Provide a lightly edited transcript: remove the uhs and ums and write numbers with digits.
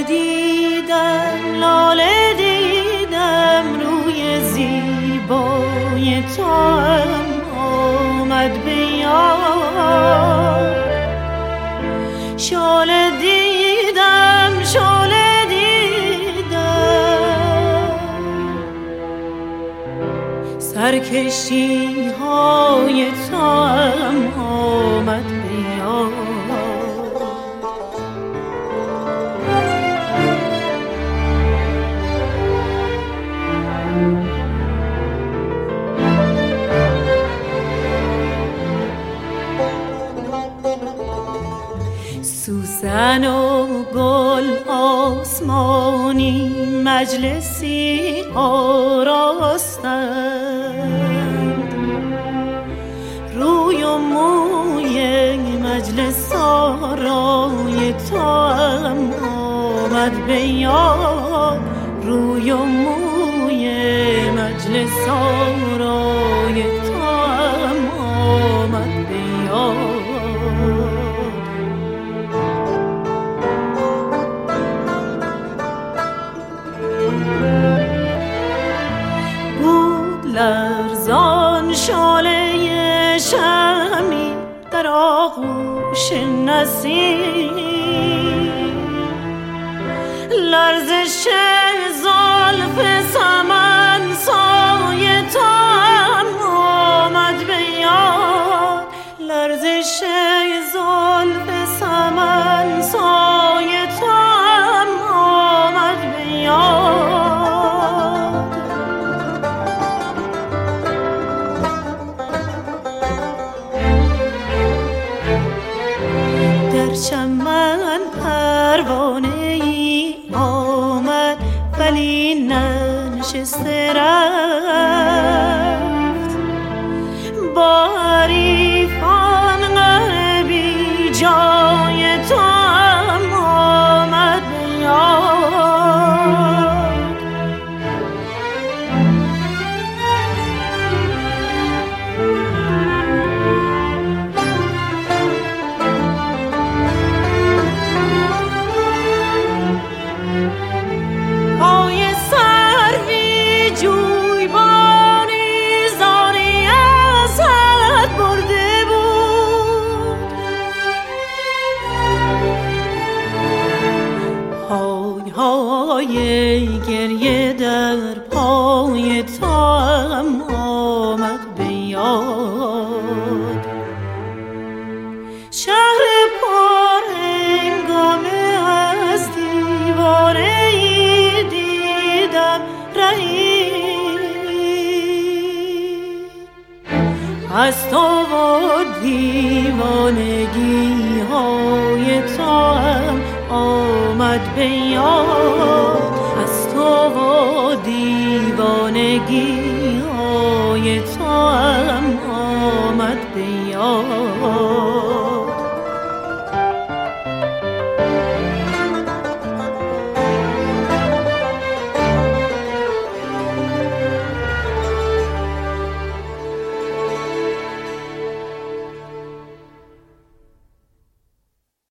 لاله دیدم روی زیبای تو هم آمد به یاد. شعله دیدم سرکشی های تو هم آمد به یاد. سوسن و گل آسمانی مجلسی آراستند، روی و موی مجلس آرای تو هم آمد به یاد. روی و موی مجلس آرای تو هم آمد به یاد. لرزان شعله شمی در آغوش نسیم، لرزش زلف سمن سایه تو هم آمد به یاد. لرزش زلف سمن سایه تو هم آمد به یاد. چمن پروانه ای آمد ولی ننشسته رفت، با حریفان قهر بی جای تو هم آمد به یاد. گریه در پای تو هم آمد به یاد. شهر پر هنگامه از دیواره ای دیدم رهی، از تو و دیوانگی های تو هم آمد به یاد. از تو و دیوانگی های تو هم آمد به یاد.